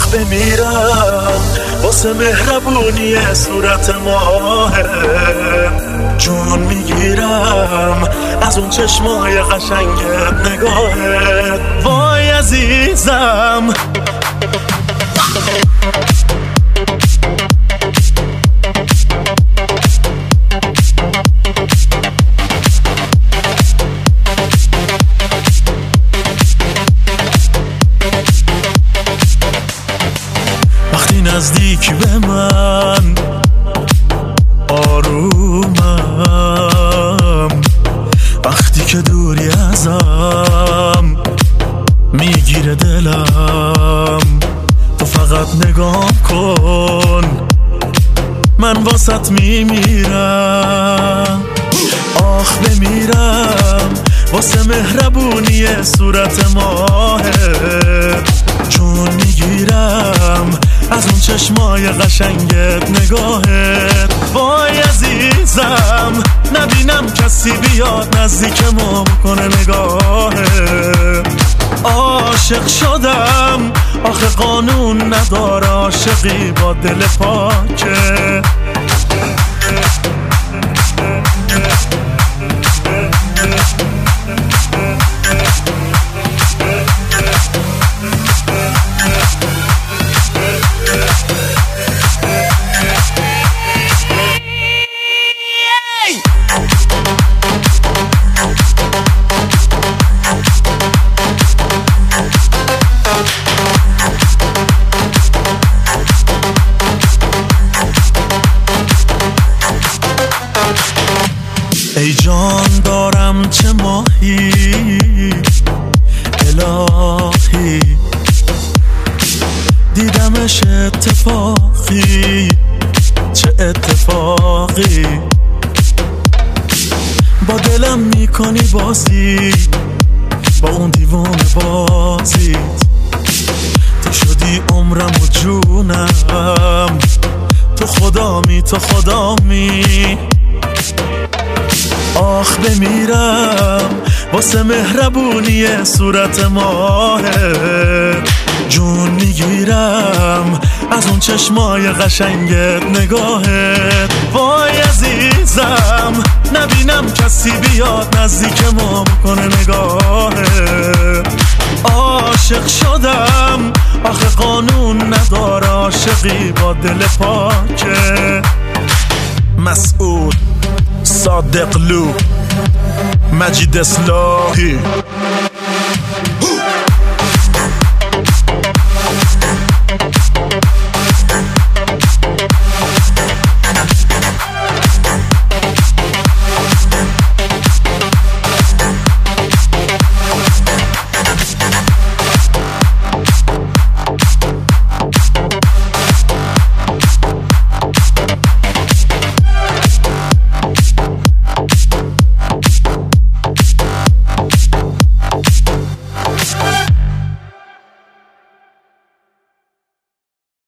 بمیرم واسه مهربونی صورت ماهه، جون میگیرم از اون چشمای قشنگت نگاهت. وای عزیزم وقتی نزدیک به من آرومم، وقتی که دوری ازم میگیره دلم. تو فقط نگاه کن من واسط میمیرم. آخ بمیرم واسه مهربونی صورت ماهه، جون میگیرم از اون چشمای قشنگت نگاهت. وای عزیزم نبینم کسی بیاد نزدیک ما بکنه نگاهت. عاشق شدم آخه قانون نداره عاشقی با دل پاکه. ای جان دارم چه ماهی الهی، دیدمش اتفاقی چه اتفاقی. با دلم میکنی بازی با اون دیوانه بازیت. تو شدی عمرم و جونم، تو خدامی. آخ بمیرم واسه مهربونی صورت ماهه، جون میگیرم از اون چشمای قشنگت نگاهت. وای عزیزم نبینم کسی بیاد نزدیک ما بکنه نگاهت. عاشق شدم آخه قانون نداره عاشقی با دل پاکه. مسعود صادقلو مجید اصلاحی